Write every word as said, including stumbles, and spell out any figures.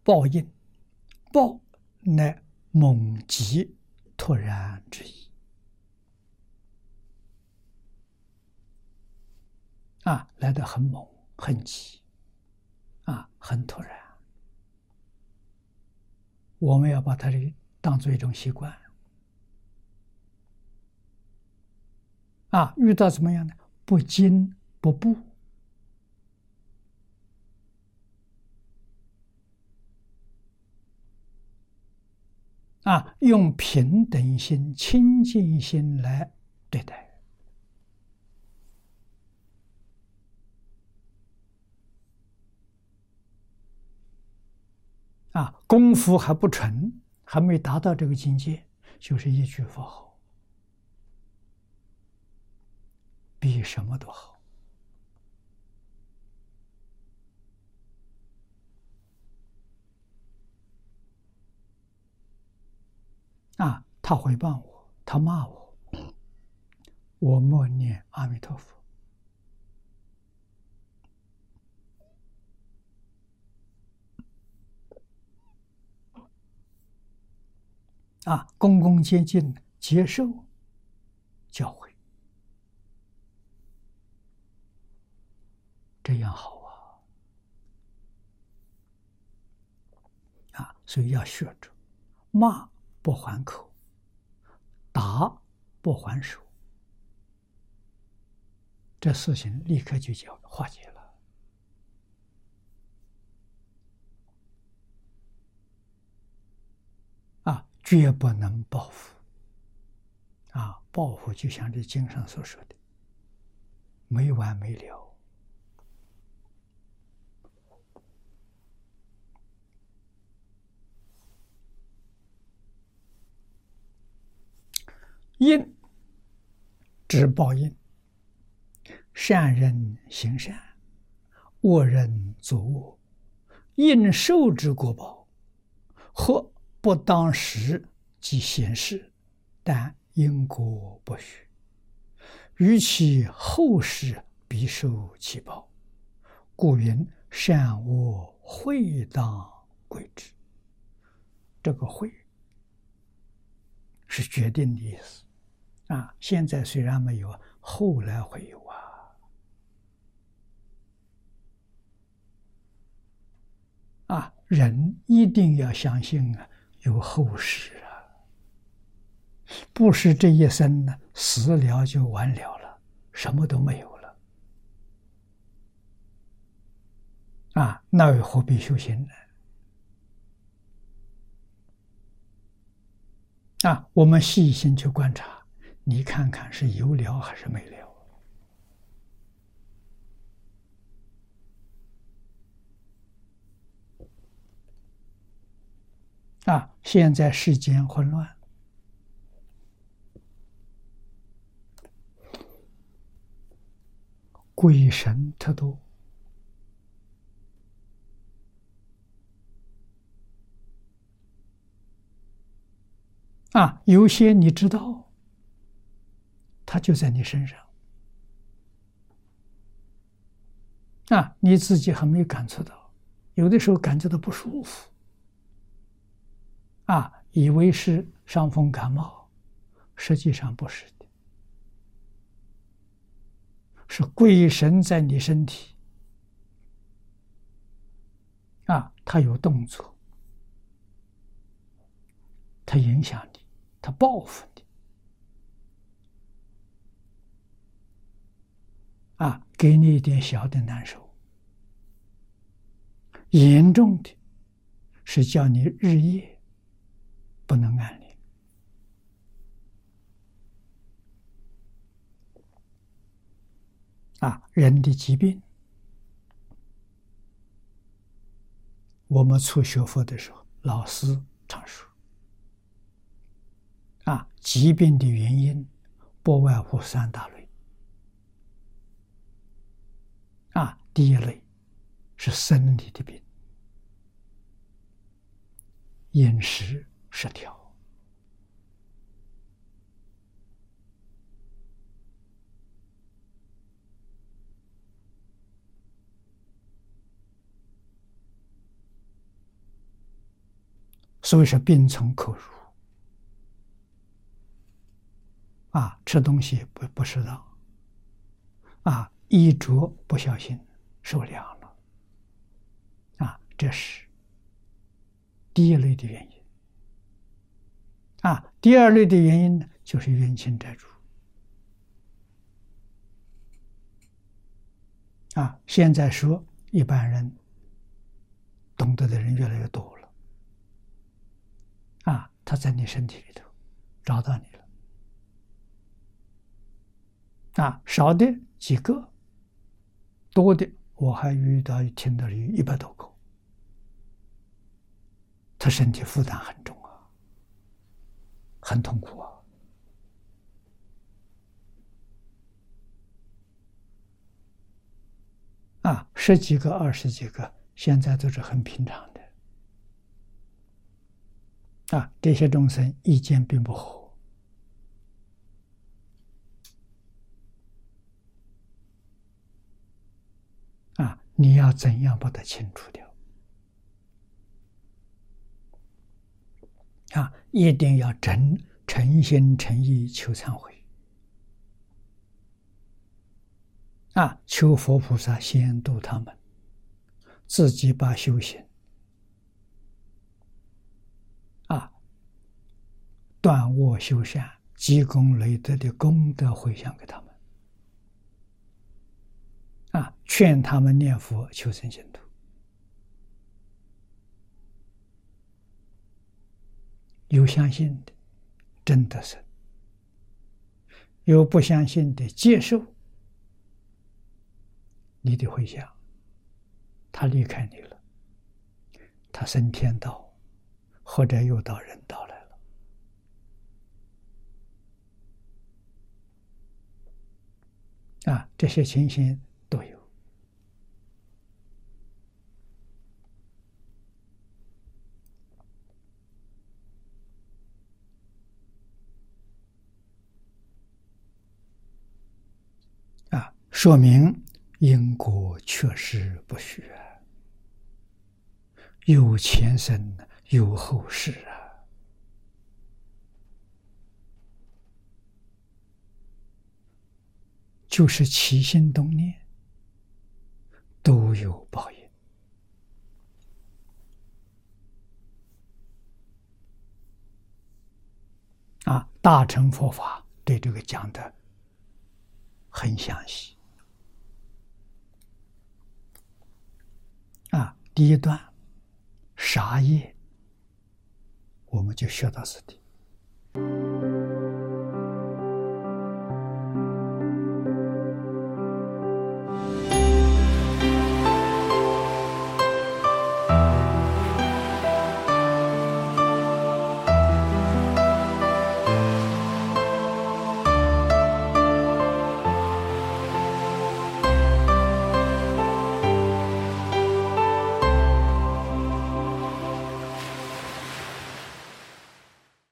报应，报乃猛急突然之意。啊，来得很猛，很急，啊，很突然。我们要把它这当做一种习惯。啊，遇到怎么样呢？不惊不怖。啊，用平等心、清净心来对待。啊，功夫还不纯，还没达到这个境界，就是一句佛号，比什么都好。啊，他诽谤我，他骂我，我默念阿弥陀佛。啊，恭恭敬敬接受教诲，这样好啊！啊，所以要学着骂不还口，打不还手，这事情立刻就叫化解了。啊，绝不能报复。啊，报复就像这经上所说的，没完没了。因知报应，善人行善，恶人作恶，应受之果报，或不当时即显示，但因果不虚，于其后世必受其报，故云善恶会当归之。这个会是决定的意思啊！现在虽然没有，后来会有啊！啊，人一定要相信啊，有后世啊，不是这一生呢，死了就完了了，什么都没有了啊！那又何必修行呢？啊，我们细心去观察，你看看是有了还是没了。啊，现在世间混乱，鬼神特多。啊，有些你知道，它就在你身上。啊，你自己还没感触到，有的时候感觉到不舒服。啊，以为是伤风感冒，实际上不是的，是鬼神在你身体。啊，他有动作，他影响你，他报复你。啊，给你一点小的难受，严重的是叫你日夜不能安宁。啊，人的疾病，我们初学佛的时候，老师常说，啊，疾病的原因不外乎三大类。啊，第一类是生理的病，饮食失调。 所以说病从口入啊，吃东西不不适当啊，衣着不小心受凉了啊，这是第一类的原因啊。第二类的原因呢，就是冤亲债主啊。现在说一般人懂得的人越来越多了啊，他在你身体里头找到你了啊，少的几个，多的我还遇到听到有一百多个，他身体负担很重啊，很痛苦啊。啊，十几个、二十几个，现在都是很平常的。啊，这些众生意见并不合。啊，你要怎样把它清除掉？啊，一定要真诚心诚意求忏悔。啊，求佛菩萨先度他们，自己把修行啊，断恶修善、积功累德的功德回向给他们。啊，劝他们念佛求生净土。有相信的，真得生；有不相信的，接受你的回向，他离开你了，他升天道，或者又到人道来了。啊，这些情形都有。啊，说明因果确实不虚啊，有前生有后世啊。就是起心动念都有报应啊！大乘佛法对这个讲的很详细啊。第一段杀业，我们就学到此地。